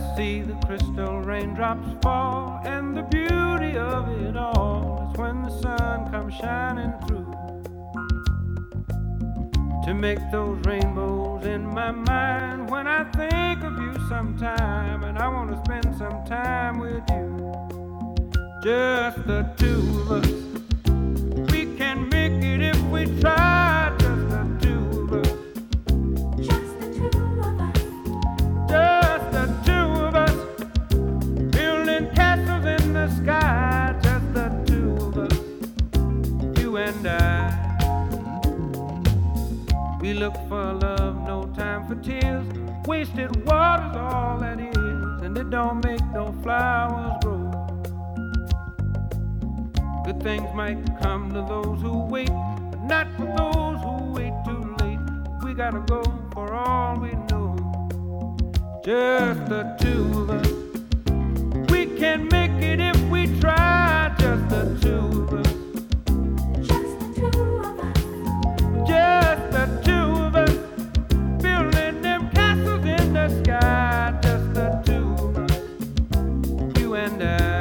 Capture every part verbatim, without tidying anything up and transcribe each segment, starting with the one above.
see the crystal raindrops fall, and the beauty of it all is when the sun comes shining through to make those rainbows in my mind. When I think of you sometime, and I want to spend some time with you, just the two of us. We can make it if we try, just the two of us. Just the two of us. Just the two of us, building castles in the sky. Just the two of us, you and I. We look for love, no time for tears. Wasted water's all that is, and it don't make no flowers grow. Good things might come to those who wait, but not for those who wait too late. We gotta go for all we know. Just the two of us. We can make it if we try. Just the two of us. Just the two of us. Just the two of us. Building them castles in the sky. Just the two of us. You and I.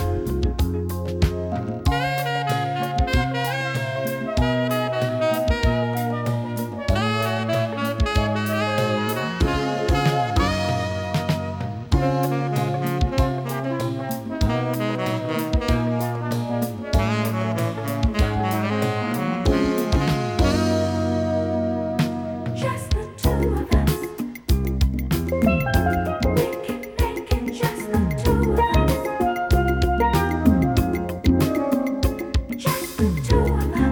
Just the two of us. We can make it just the two of us. Just the two of us.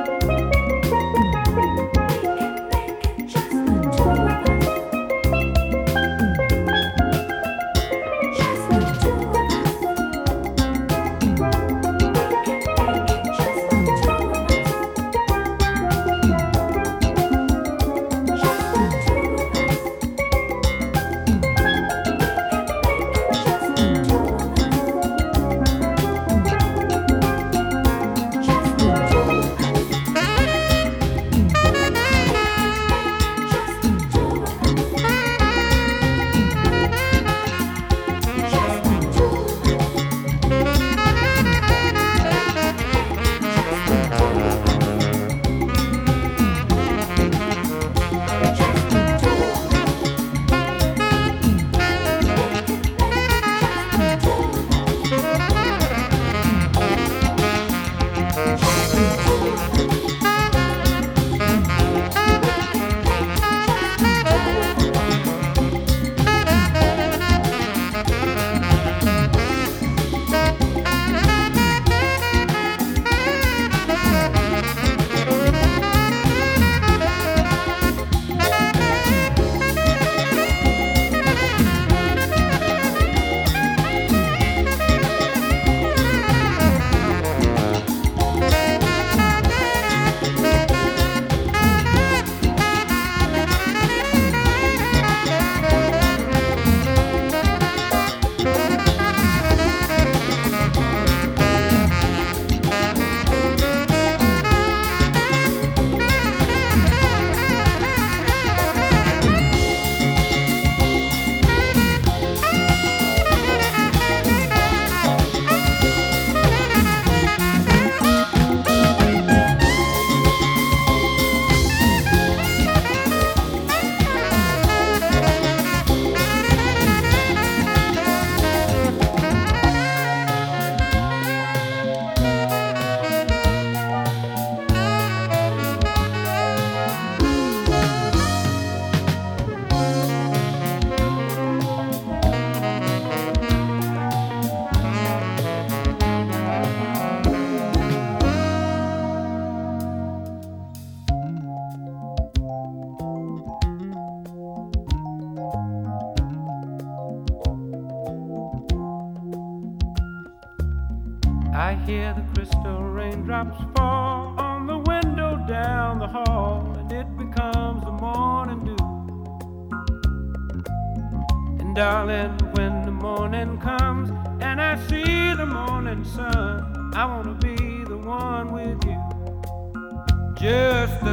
We can make it just the two of us. Just the two of us. We can make it just the two of us. I hear the crystal raindrops fall on the window down the hall, and it becomes the morning dew. And darling, when the morning comes and I see the morning sun, I want to be the one with you. Just the